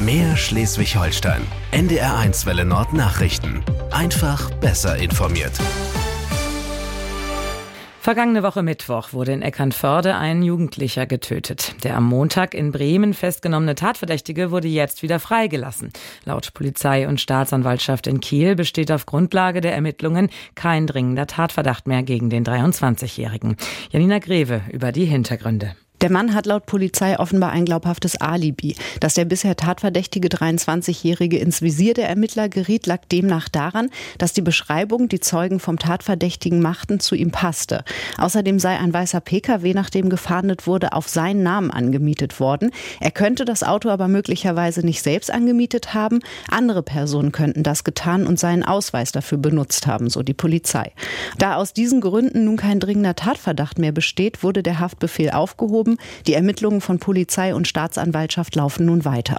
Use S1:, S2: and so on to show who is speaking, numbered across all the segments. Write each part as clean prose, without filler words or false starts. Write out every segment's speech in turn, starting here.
S1: Mehr Schleswig-Holstein. NDR1 Welle Nord Nachrichten. Einfach besser informiert.
S2: Vergangene Woche Mittwoch wurde in Eckernförde ein Jugendlicher getötet. Der am Montag in Bremen festgenommene Tatverdächtige wurde jetzt wieder freigelassen. Laut Polizei und Staatsanwaltschaft in Kiel besteht auf Grundlage der Ermittlungen kein dringender Tatverdacht mehr gegen den 23-Jährigen. Janina Greve über die Hintergründe.
S3: Der Mann hat laut Polizei offenbar ein glaubhaftes Alibi. Dass der bisher tatverdächtige 23-Jährige ins Visier der Ermittler geriet, lag demnach daran, dass die Beschreibung, die Zeugen vom Tatverdächtigen machten, zu ihm passte. Außerdem sei ein weißer Pkw, nach dem gefahndet wurde, auf seinen Namen angemietet worden. Er könnte das Auto aber möglicherweise nicht selbst angemietet haben. Andere Personen könnten das getan und seinen Ausweis dafür benutzt haben, so die Polizei. Da aus diesen Gründen nun kein dringender Tatverdacht mehr besteht, wurde der Haftbefehl aufgehoben. Die Ermittlungen von Polizei und Staatsanwaltschaft laufen nun weiter.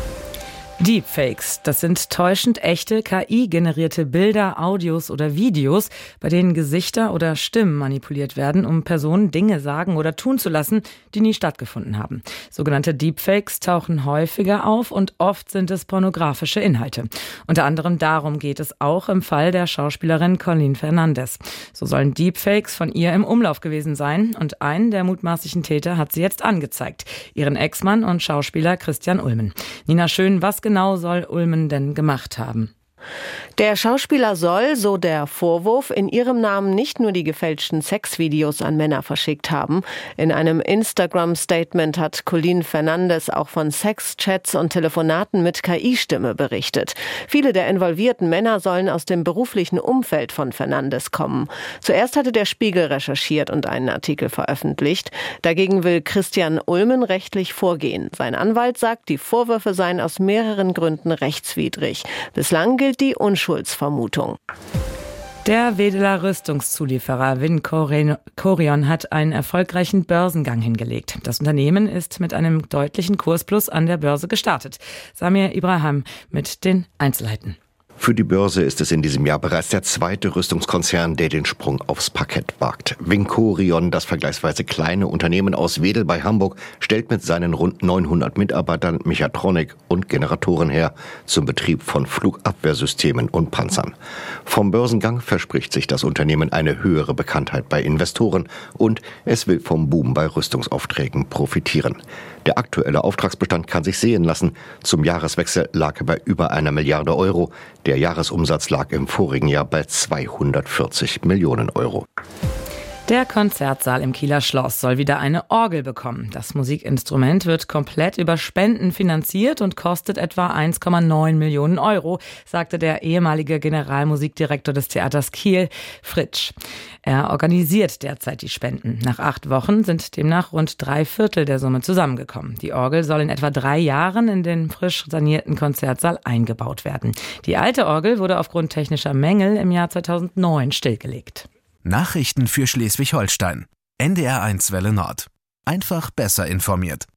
S2: Deepfakes, das sind täuschend echte KI-generierte Bilder, Audios oder Videos, bei denen Gesichter oder Stimmen manipuliert werden, um Personen Dinge sagen oder tun zu lassen, die nie stattgefunden haben. Sogenannte Deepfakes tauchen häufiger auf und oft sind es pornografische Inhalte. Unter anderem darum geht es auch im Fall der Schauspielerin Colleen Fernandes. So sollen Deepfakes von ihr im Umlauf gewesen sein und einen der mutmaßlichen Täter hat sie jetzt angezeigt, ihren Ex-Mann und Schauspieler Christian Ulmen. Nina Schön, was genau soll Ulmen denn gemacht haben?
S4: Der Schauspieler soll, so der Vorwurf, in ihrem Namen nicht nur die gefälschten Sexvideos an Männer verschickt haben. In einem Instagram-Statement hat Colleen Fernandes auch von Sexchats und Telefonaten mit KI-Stimme berichtet. Viele der involvierten Männer sollen aus dem beruflichen Umfeld von Fernandes kommen. Zuerst hatte der Spiegel recherchiert und einen Artikel veröffentlicht. Dagegen will Christian Ulmen rechtlich vorgehen. Sein Anwalt sagt, die Vorwürfe seien aus mehreren Gründen rechtswidrig. Bislang gilt die Unschuldsvermutung.
S2: Der Wedeler Rüstungszulieferer Vincorion hat einen erfolgreichen Börsengang hingelegt. Das Unternehmen ist mit einem deutlichen Kursplus an der Börse gestartet. Samir Ibrahim mit den Einzelheiten.
S5: Für die Börse ist es in diesem Jahr bereits der zweite Rüstungskonzern, der den Sprung aufs Parkett wagt. Vincorion, das vergleichsweise kleine Unternehmen aus Wedel bei Hamburg, stellt mit seinen rund 900 Mitarbeitern Mechatronik und Generatoren her zum Betrieb von Flugabwehrsystemen und Panzern. Vom Börsengang verspricht sich das Unternehmen eine höhere Bekanntheit bei Investoren und es will vom Boom bei Rüstungsaufträgen profitieren. Der aktuelle Auftragsbestand kann sich sehen lassen. Zum Jahreswechsel lag er bei über 1 Milliarde Euro. Der Jahresumsatz lag im vorigen Jahr bei 240 Millionen Euro.
S2: Der Konzertsaal im Kieler Schloss soll wieder eine Orgel bekommen. Das Musikinstrument wird komplett über Spenden finanziert und kostet etwa 1,9 Millionen Euro, sagte der ehemalige Generalmusikdirektor des Theaters Kiel, Fritsch. Er organisiert derzeit die Spenden. Nach 8 Wochen sind demnach rund 3/4 der Summe zusammengekommen. Die Orgel soll in etwa 3 Jahren in den frisch sanierten Konzertsaal eingebaut werden. Die alte Orgel wurde aufgrund technischer Mängel im Jahr 2009 stillgelegt.
S1: Nachrichten für Schleswig-Holstein. NDR1 Welle Nord. Einfach besser informiert.